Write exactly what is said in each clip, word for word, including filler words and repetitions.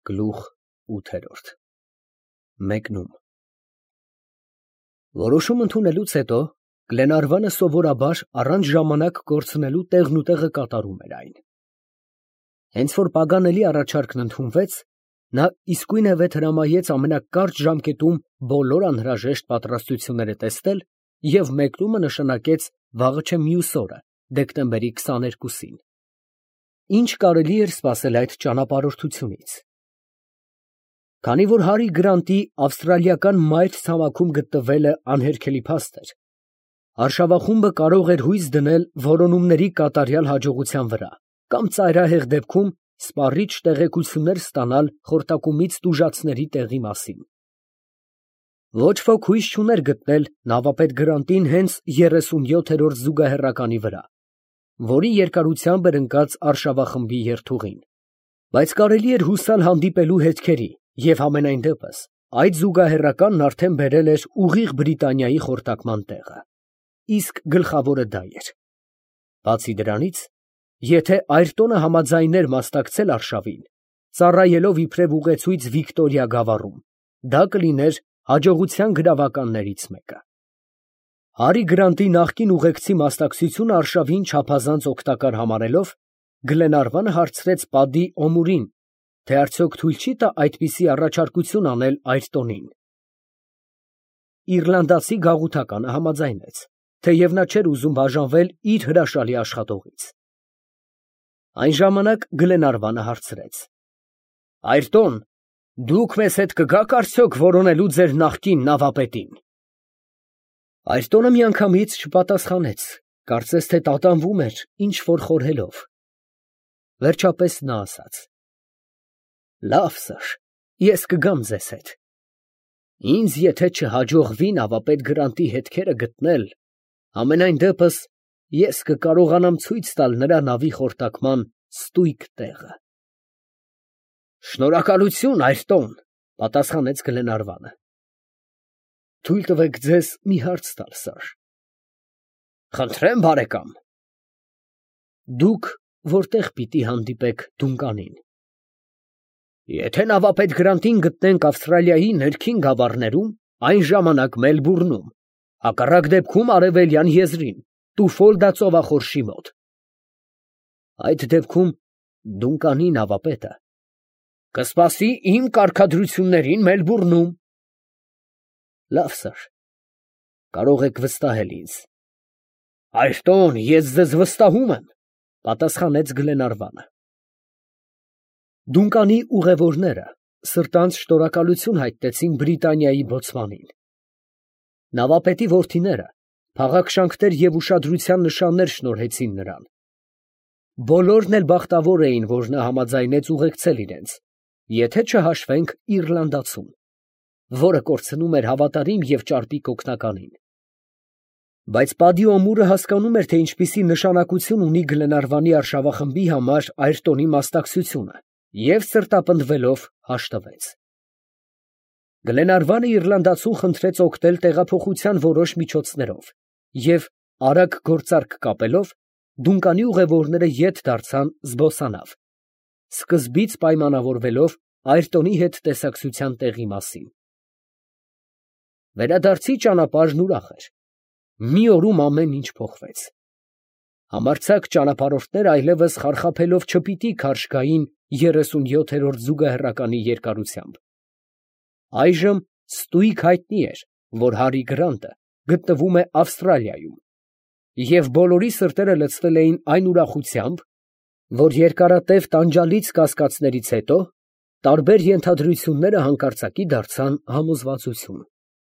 Գլուխ ութերորդ Մեկնում Որոշում ընդունելուց հետո Գլենարվանը սովորաբար առանց ժամանակ կորցնելու տեղնուտեղը կատարում էր այն։ Հենց որ պագանելի առաջարկն ընդունվեց, նա իսկույնևեթ հրամայեց ամենակարճ ժամկետում բոլոր անհրաժեշտ պատրաստությունները տեսնել և մեկնումը նշանակեց վաղը չէ մյուս օրը, դեկտեմբերի քսաներկուսին։ Ինչ կարելի էր սպասել այդ ճանապարհորդությունից։ Քանի որ Հարի Գրանտի ավստրալիական մայր ցամաքում գտնվելը անհերքելի փաստ էր, արշավախումբը կարող էր հույս դնել որոնումների կատարյալ հաջողության վրա կամ ծայրահեղ դեպքում սպառիչ տեղեկություններ ստանալ խորտակումից տուժածների տեղի մասին։ Ոչ ոք հույս չուներ գտնել նավապետ Գրանտին հենց երեսունյոթերորդ զուգահեռականի վրա, որի երկարությամբ էր ընկած արշավախմբի երթուղին, բայց կարելի էր հուսալ հանդիպելու հետքերի, և համենայն դեպս այդ զուգահեռականն արդեն բերել էր ուղիղ Բրիտանիայի խորտակման տեղը, իսկ գլխավորը դա էր։ Բացի դրանից, եթե Այրտոնը համաձայներ մասնակցել արշավին, ծառայելով իբրև ուղեցույց Վիկտորիա գավառում, դա կլիներ հաջողության գրավականներից մեկը։ Հարի Գրանտի նախկին ուղեկցի մասնակցությունը արշավին չափազանց օգտակար համարելով, Գլենարվանը հարցրեց պատի Օմուրին, թե արդյոք թույլ չի տա այդպիսի առաջարկություն անել Այրտոնին։ Իռլանդացի գաղութականը համաձայնեց, թեև նա չէր ուզում բաժանվել իր հրաշալի աշխատողից։ Այն ժամանակ Գլենարվանը հարցրեց. Այրտոն, դուք մեզ հետ կգաք արդյոք որոնելու ձեր նախկին նավապետին։ Այրտոնը միանգամից չպատասխանեց, կարծես թե տատանվում էր ինչ֊որ խորհելով։ Վերջապես նա ասաց. Լավ, սըր, ես կգամ ձեզ հետ։ Ինձ եթե չհաջողվի նավապետ Գրանտի հետքերը գտնել, համենայն դեպս ես կկարողանամ ցույց տալ նրա նավի խորտակման ստույգ տեղը։ Շնորհակալություն, Այրտոն, պատասխանեց Գլենարվանը։ Թույլ տվեք ձեզ մի հարց տալ, սըր։ Խնդրեմ, բարեկամ։ Դուք որտեղ պիտի հանդիպեք Դունկանին։ Եթե նավապետ Գրանտին գտնենք Ավստրալիայի ներքին գավառներում, այն ժամանակ Մելբուրնում, հակառակ դեպքում արևելյան եզրին, Տուֆոլդա ծովախորշի մոտ։ Այդ դեպքում Դունկանի նավապետը կսպասի իմ կարգադրություններին Մելբուրնում։ Լավ, սըր, կարող եք վստահել ինձ։ Այրտոն, ես ձեզ վստահում եմ, պատասխանեց Գլենարվանը։ Դունկանի ուղևորները սրտանց շնորհակալություն հայտնեցին Բրիտանիայի բոցմանին։ Նավապետի որդիները փաղաքշանքներ և ուշադրության նշաններ շնորհեցին նրան։ Բոլորն էլ բախտավոր էին, որ նա համաձայնեց ուղեկցել իրենց, եթե չհաշվենք իռլանդացուն, որը կորցնում էր հավատարիմ և ճարպիկ օգնականին։ Բայց պատի Օմուրը հասկանում էր, թե ինչպիսի նշանակություն ունի Գլենարվանի արշավախմբի համար Այրտոնի մասնակցությունը, և սրտապնդվելով հաշտվեց։ Գլենարվանը իռլանդացուն խնդրեց օգնել տեղափոխության որոշ միջոցներով և արագ գործարք կապելով Դունկանի ուղևորները ետ դարձան զբոսանավ, սկզբից պայմանավորվելով Այրտոնի հետ տեսակցության տեղի մասին։ Վերադարձի ճանապարհն ուրախ էր։ Մի օրում ամեն ինչ փոխվեց։ Համարձակ ճանապարհորդները այլևս խարխափելով չպիտի քարշ գային երեսունյոթերորդ զուգահեռականի երկարությամբ։ Այժմ ստույգ հայտնի էր, որ Հարի Գրանտը գտնվում է Ավստրալիայում, և բոլորի սրտերը լցվել էին այն ուրախությամբ, որ երկարատև տանջալից կասկածներից հետո տարբեր ենթադրությունները հանկարծակի դարձան համոզվածություն։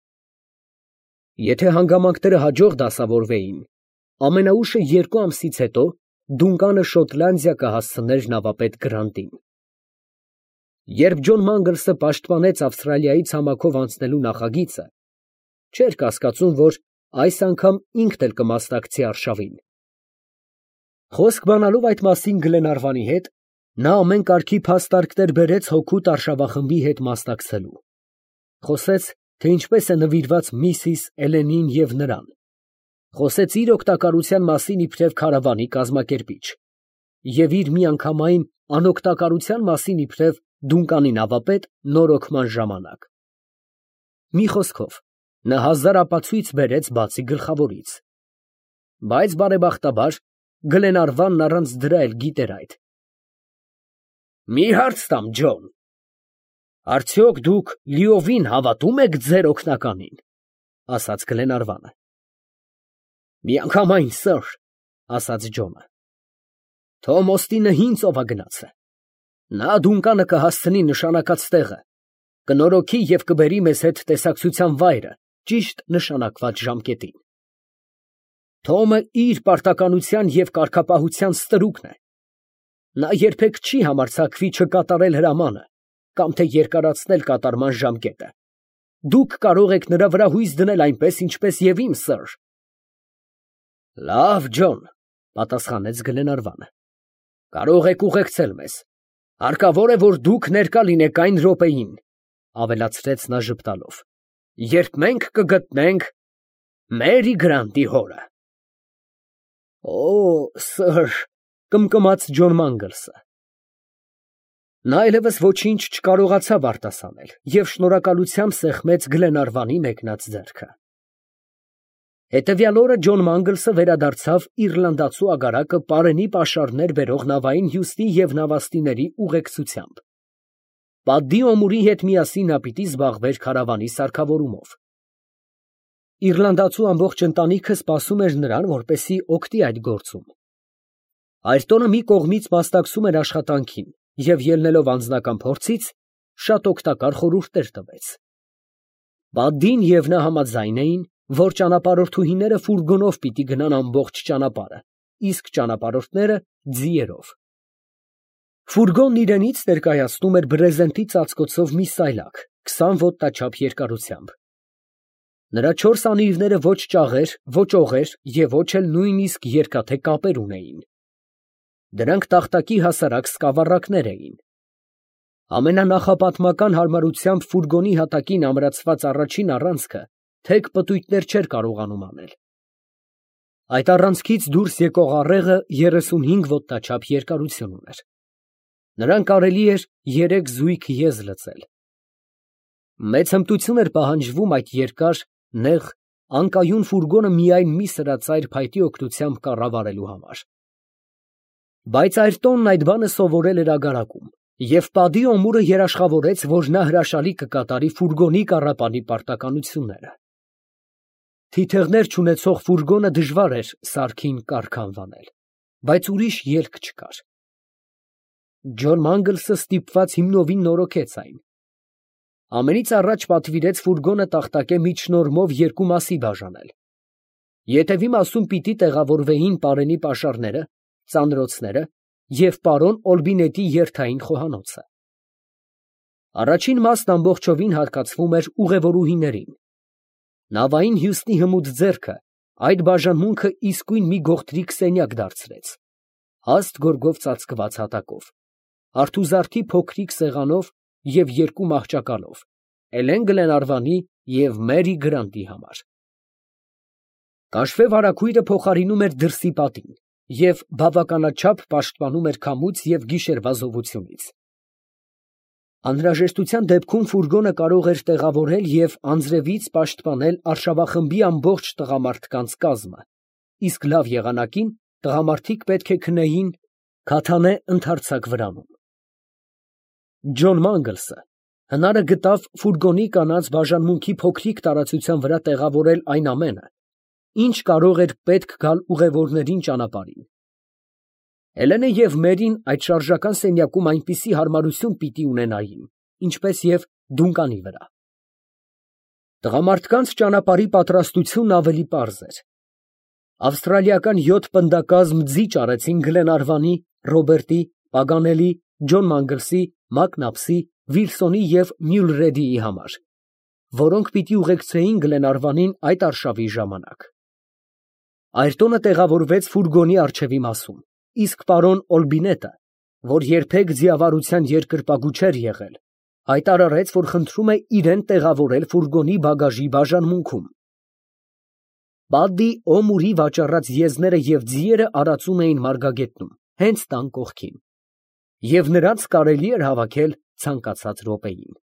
Եթե հանգամանքները հաջող դասավորվեին, ամենաուշը երկու ամսից հետո Դունկանը Շոտլանդիա կհասցներ նավապետ Գրանտին։ Երբ Ջոն Մանգլսը պաշտպանեց Ավստրալիայի ցամաքով անցնելու նախագիծը, չէր կասկածում, որ այս անգամ ինքն էլ կմասնակցի արշավին։ Խոսք բանալով այդ մասին Գլենարվանի հետ, նա ամեն կարգի փաստարկներ բերեց հօգուտ արշավախմբի հետ մասնակցելու։ Խոսեց, թե ինչպես է նվիրված միսիս Էլենին և նրան։ Խոսեց իր օգտակարության մասին իբրև քարավանի կազմակերպիչ և իր միանգամայն անօգտակարության մասին իբրև Դունկանի նավապետ նորոգման ժամանակ։ Մի խոսքով, նա հազար ապացույց բերեց բացի գլխավորից։ Բայց բարեբախտաբար Գլենարվանն առանց դրա էլ գիտեր այդ։ Մի հարց տամ, Ջոն, արդյոք դուք լիովին հավատում եք ձեր օգնականին, ասաց Գլենարվանը։ Միանգամայն, սըր, ասաց Ջոնը։ Թոմ Օստինը հին ծովագնաց է։ Նա դունկանը կհասցնի նշանակած տեղը, կնորոգի և կբերի մեզ հետ տեսակցության վայրը ճիշտ նշանակված ժամկետին։ Թոմը իր պարտականության և կարգապահության ստրուկն է։ Նա երբեք չի համարձակվի չկատարել հրամանը կամ թե երկարացնել կատարման ժամկետը։ Դուք կարող եք նրա վրա հույս դնել այնպես, ինչպես և իմ, սըր։ Լավ, Ջոն, պատասխանեց Գլենարվանը, կարող եք ուղեկցել մեզ։ Հարկավոր է, որ դուք ներկա լինեք այն րոպեին, ավելացրեց նա ժպտալով, երբ մենք կգտնենք Մերի Գրանտի հորը։ Օ, սըր, կմկմաց Ջոն Մանգլսը։ Նա այլևս ոչինչ չկարողացավ արտասանել և շնորհակալությամբ սեղմեց Գլենարվանի մեկնած ձեռքը։ Հետևյալ օրը Ջոն Մանգլսը վերադարձավ իռլանդացու ագարակը պարենի պաշարներ բերող նավային հյուստի և նավաստիների ուղեկցությամբ։ Պատդի Օմուրի հետ միասին նա պիտի զբաղվեր քարավանի սարքավորումով։ Իռլանդացու ամբողջ ընտանիքը սպասում էր նրան, որպեսզի օգտի այդ գործում։ Այրտոնը մի կողմից մասնակցում էր աշխատանքին և ելնելով անձնական փորձից, շատ օգտակար խորհուրդներ տվեց։ Պատդին և նա համաձայն էին, որ ճանապարհորդուհիները ֆուրգոնով պիտի գնան ամբողջ ճանապարհը, իսկ ճանապարհորդները ձիերով։ Ֆուրգոնն իրենից ներկայացնում էր բրեզենտի ծածկոցով մի սայլակ, քսան ոտնաչափ երկարությամբ։ Նրա չորս անիվները ոչ ճաղեր, ոչ օղեր և ոչ էլ նույնիսկ երկաթե կապեր ունեին։ Դրանք տախտակի հասարակ սկավառակներ էին։ Ամենանախապատմական հարմարությամբ ֆուրգոնի հատակին ամրացված առաջին առանցքը թեք պտույտներ չէր կարողանում անել։ Այդ առանցքից դուրս եկող առեղը երեսունհինգ ոտնաչափ երկարություն ուներ։ Նրան կարելի էր երեք զույգ եզ լցել։ Մեծ հմտություն էր պահանջվում այդ երկար, նեղ, անկայուն ֆուրգոնը միայն մի սրածայր փայտի օգնությամբ կառավարելու համար։ Բայց Այրտոնն այդ բանը սովորել էր ագարակում, և Պատդի Օմուրը երաշխավորեց, որ նա հրաշալի կկատարի ֆուրգոնի կառապանի պարտականությունները։ Թիթեղներ չունեցող ֆուրգոնը դժվար էր սարքին կարգ անվանել, բայց ուրիշ ելք չկար։ Ջոն Մանգլսը ստիպված հիմնովին նորոգեց այն։ Ամենից առաջ պատվիրեց ֆուրգոնը տախտակե միջնորմով երկու մասի բաժանել։ Ետևի մասում պիտի տեղավորվեին պարենի պաշարները, ծանրոցները և պարոն Օլբինետի երթային խոհանոցը։ Առաջին մասն ամբողջովին հատկացվում էր ուղևորուհիներին։ Նավային հյուստի հմուտ ձեռքը այդ բաժանմունքը իսկույն մի գողտրիկ սենյակ դարձրեց, հաստ գորգով ծածկված հատակով, արթուզարդի փոքրիկ սեղանով և երկու մահճակալով, Էլեն Գլենարվանի և Մերի Գրանտի համար։ Կաշվե վարագույրը փոխարինում էր դրսի պատին և բավականաչափ պաշտպանում էր քամուց և գիշերվա զովությունից։ Անհրաժեշտության դեպքում ֆուրգոնը կարող էր տեղավորել և անձրևից պաշտպանել արշավախմբի ամբողջ տղամարդկանց կազմը, իսկ լավ եղանակին տղամարդիկ պետք է քնեին քաթանե ընդարձակ վրանում։ Ջոն Մանգլսը հնարը գտավ ֆուրգոնի կանաչ բաժանմունքի փոքրիկ տարածության վրա տեղավորել այն ամենը, ինչ կարող էր պետք գալ ուղևորներին ճանապարհին։ Էլենը և Մերին այդ շարժական սենյակում այնպիսի հարմարություն պիտի ունենային, ինչպես և դունկանի վրա։ Տղամարդկանց ճանապարհի պատրաստությունն ավելի պարզ էր։ Ավստրալիական յոթ պնդակազմ ձիճ արեցին Գլենարվանի, Ռոբերտի, Պագանելի, Ջոն Մանգլսի, Մակնաբսի, Վիլսոնի և Մյուլրեդիի համար, որոնք պիտի ուղեկցեին Գլենարվանին այդ արշավի ժամանակ։ Այրտոնը տեղավորվեց ֆուրգոնի առջևի մասում, իսկ պարոն Օլբինետը, որ երբեք ձիավարության երկրպագու չէր եղել, հայտարարեց, որ խնդրում է իրեն տեղավորել ֆուրգոնի բագաժի բաժանմունքում։ Պատդի Օմուրի վաճառած եզները և ձիերը արածում էին մարգագետնում, հենց տան կողքին, և նրանց կարելի էր հավաքել ցանկացած րոպեին։